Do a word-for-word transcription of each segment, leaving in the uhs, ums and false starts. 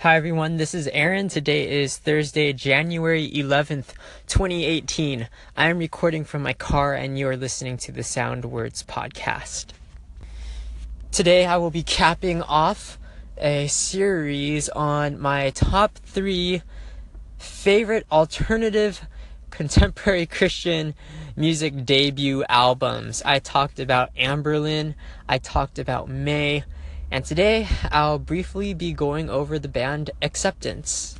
Hi everyone, this is Aaron. Today is Thursday, January eleventh, twenty eighteen. I am recording from my car and you are listening to the Sound Words podcast. Today I will be capping off a series on my top three favorite alternative contemporary Christian music debut albums. I talked about Anberlin, I talked about May, and today I'll briefly be going over the band Acceptance.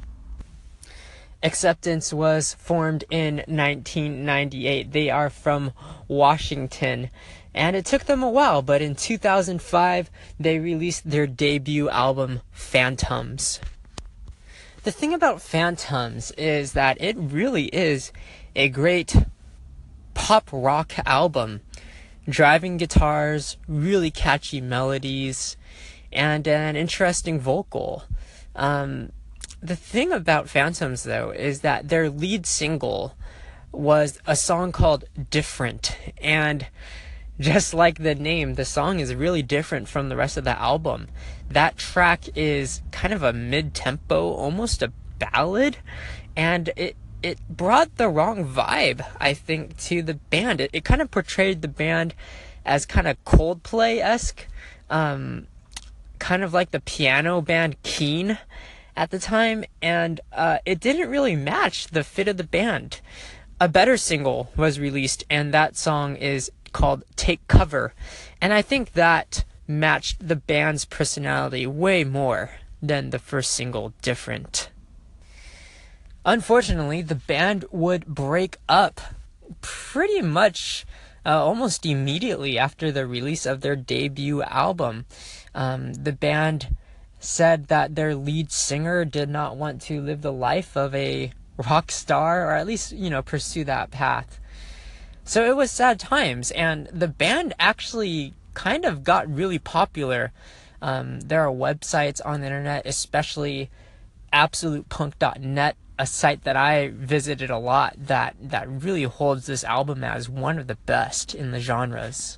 Acceptance was formed in nineteen ninety-eight. They are from Washington, and it took them a while, but in two thousand five they released their debut album, Phantoms. The thing about Phantoms is that it really is a great pop rock album. Driving guitars, really catchy melodies, and an interesting vocal. Um, the thing about Phantoms, though, is that their lead single was a song called Different. And just like the name, the song is really different from the rest of the album. That track is kind of a mid-tempo, almost a ballad, and it it brought the wrong vibe, I think, to the band. It, it kind of portrayed the band as kind of Coldplay-esque, um, kind of like the piano band Keane at the time, and uh, it didn't really match the fit of the band. A better single was released, and that song is called Take Cover, and I think that matched the band's personality way more than the first single, Different. Unfortunately, the band would break up pretty much uh, almost immediately after the release of their debut album. Um, the band said that their lead singer did not want to live the life of a rock star, or at least, you know, pursue that path. So it was sad times, and the band actually kind of got really popular. Um, there are websites on the internet, especially absolute punk dot net, a site that I visited a lot, that, that really holds this album as one of the best in the genres.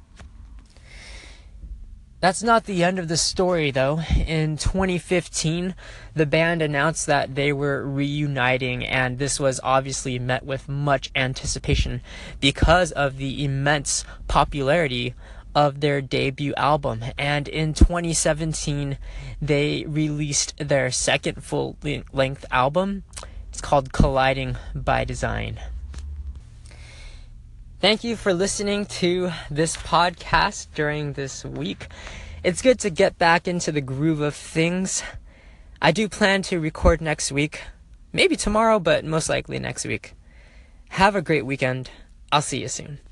That's not the end of the story, though. In twenty fifteen, the band announced that they were reuniting, and this was obviously met with much anticipation because of the immense popularity of their debut album. And in twenty seventeen, they released their second full-length album. It's called Colliding by Design. Thank you for listening to this podcast during this week. It's good to get back into the groove of things. I do plan to record next week. Maybe tomorrow, but most likely next week. Have a great weekend. I'll see you soon.